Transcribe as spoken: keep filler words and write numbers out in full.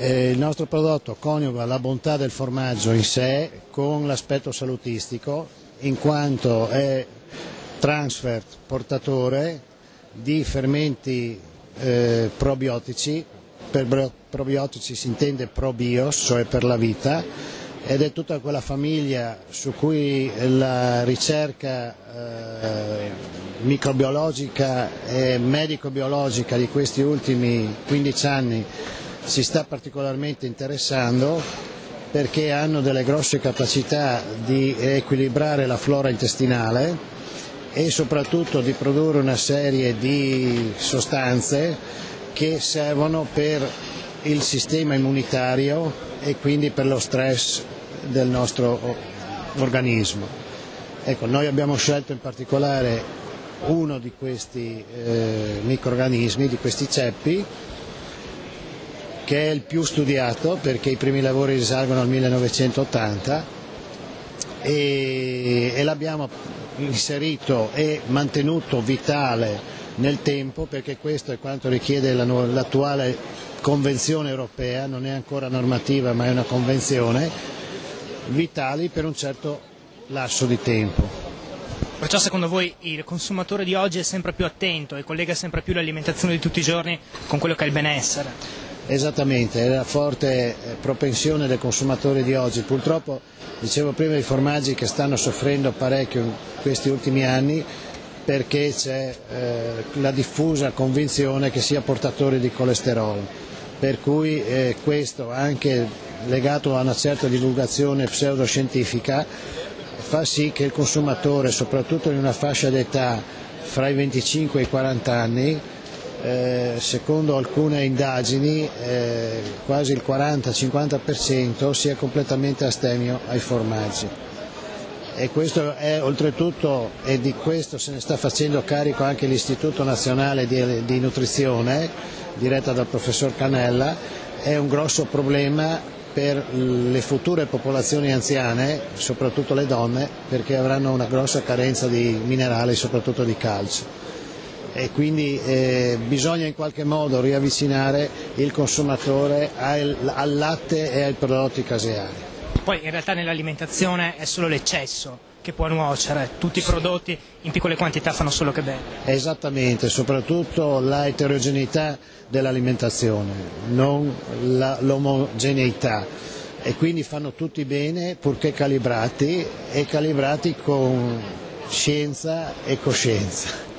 Eh, il nostro prodotto coniuga la bontà del formaggio in sé con l'aspetto salutistico, in quanto è transfer portatore di fermenti eh, probiotici. Per probiotici si intende probios, cioè per la vita, ed è tutta quella famiglia su cui la ricerca eh, microbiologica e medico-biologica di questi ultimi quindici anni si sta particolarmente interessando, perché hanno delle grosse capacità di equilibrare la flora intestinale e soprattutto di produrre una serie di sostanze che servono per il sistema immunitario e quindi per lo stress del nostro organismo. Ecco, noi abbiamo scelto in particolare uno di questi eh, microrganismi, di questi ceppi, che è il più studiato perché i primi lavori risalgono al millenovecentottanta, e, e l'abbiamo inserito e mantenuto vitale nel tempo, perché questo è quanto richiede la, l'attuale convenzione europea, non è ancora normativa ma è una convenzione, vitali per un certo lasso di tempo. Perciò secondo voi il consumatore di oggi è sempre più attento e collega sempre più l'alimentazione di tutti i giorni con quello che è il benessere? Esattamente, è la forte propensione del consumatore di oggi. Purtroppo, dicevo prima, i formaggi che stanno soffrendo parecchio in questi ultimi anni, perché c'è eh, la diffusa convinzione che sia portatore di colesterolo, per cui eh, questo, anche legato a una certa divulgazione pseudoscientifica, fa sì che il consumatore, soprattutto in una fascia d'età fra i venticinque e i quaranta anni, eh, secondo alcune indagini eh, quasi il quaranta cinquanta per cento sia completamente astemio ai formaggi. E questo è oltretutto, e di questo se ne sta facendo carico anche l'Istituto Nazionale di, di Nutrizione, diretta dal professor Cannella, è un grosso problema per le future popolazioni anziane, soprattutto le donne, perché avranno una grossa carenza di minerali, soprattutto di calcio. E quindi eh, bisogna in qualche modo riavvicinare il consumatore al, al latte e ai prodotti caseari. Poi in realtà nell'alimentazione è solo l'eccesso che può nuocere, tutti i prodotti in piccole quantità fanno solo che bene. Esattamente, soprattutto la eterogeneità dell'alimentazione, non la, l'omogeneità, e quindi fanno tutti bene purché calibrati, e calibrati con scienza e coscienza.